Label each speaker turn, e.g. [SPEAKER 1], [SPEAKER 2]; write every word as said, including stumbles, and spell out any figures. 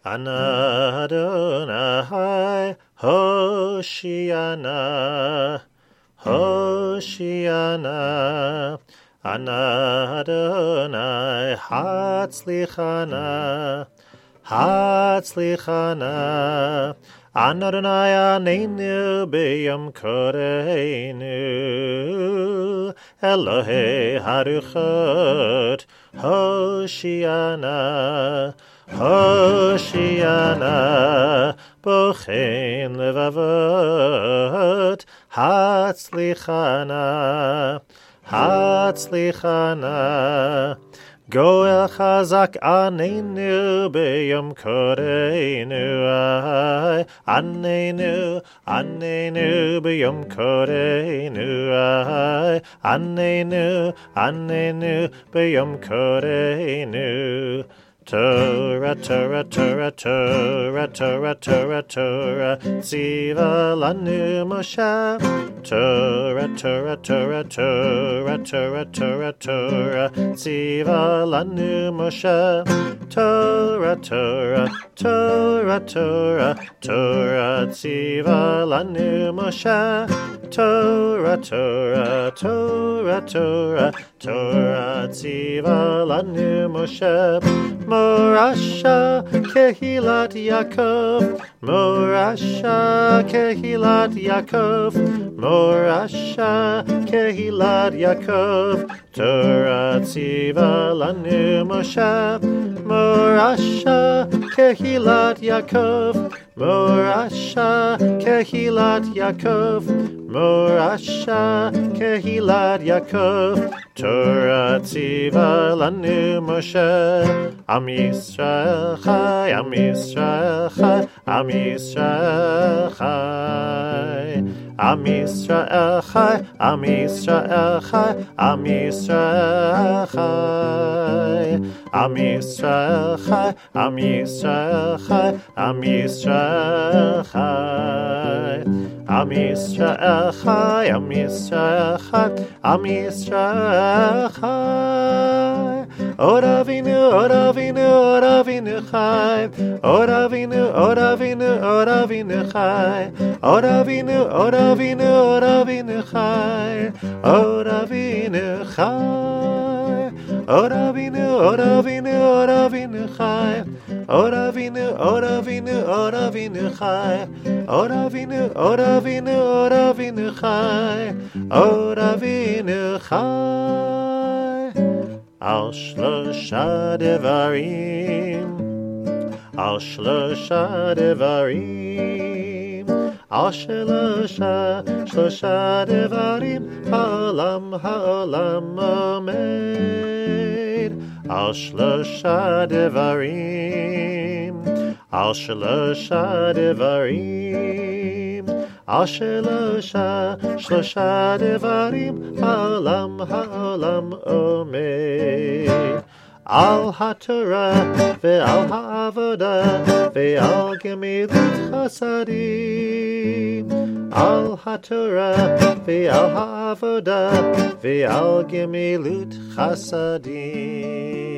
[SPEAKER 1] Ana Adonai Hoshiana, Hoshiana. Ana Adonai Hatzlichana, Hatzlichana. Ana Adonai Aneinu B'yom Koreinu, Elohei Haruchot, Hoshiana, Hoshiana, Bochein Levavot, Hatzlichana, Hatzlichana. Goel Chazak Anenu B'yom Koreinu, Anenu, Anenu B'yom Koreinu, Anenu, Anenu B'yom Koreinu. Torah, Torah, Torah, Torah, Torah, Torah, Torah, Tziva lanu Moshe. Torah, Torah, Torah, Torah, Torah, Torah, Torah, Tziva lanu Moshe. Torah, Torah, Torah, Torah, Torah, Tziva lanu Moshe. Torah, Torah, Torah, Torah, Torah, Tziva lanu Moshe. Morasha Kehilat Yaakov, Morasha Kehilat Yaakov, Morasha Kehilat Yaakov, Torah Tziva lanu Moshe. Morasha Kehilat Yaakov, Morasha Kehilat Yaakov, Morasha Kehilat Yaakov, Torah Tziva lanu Moshe. Am Yisrael Chai, Am Yisrael Chai, Am Yisrael Chai, Am Yisrael Chai, Am Yisrael Chai, Am Yisrael Chai, Am Yisrael Chai, Am Yisrael Chai, Am Yisrael Chai, Am Yisrael Chai, Am Yisrael Chai, Am Yisrael Chai. Oravinu, Oravinu, Oravinu Chai, Oravinu, Oravinu, Oravinu Chai, Oravinu, Oravinu, Oravinu Chai, Oravinu Chai, Oravinu, Oravinu, Oravinu Chai, Oravinu, Oravinu, Oravinu Chai, Oravinu, Oravinu, Oravinu Chai, Oravinu Chai. Al shlosha devarim, al shlosha devarim, al shlosha, shlosha devarim, ha'olam, ha'olam omed. Al shlosha devarim, al shlosha devarim, al shlosha, shlosha devarim, ha'olam, ha'olam omed. Al haTorah ve'al ha'avodah ve'al gemilut chasadim. Al haTorah ve'al ha'avodah ve'al gemilut chasadim.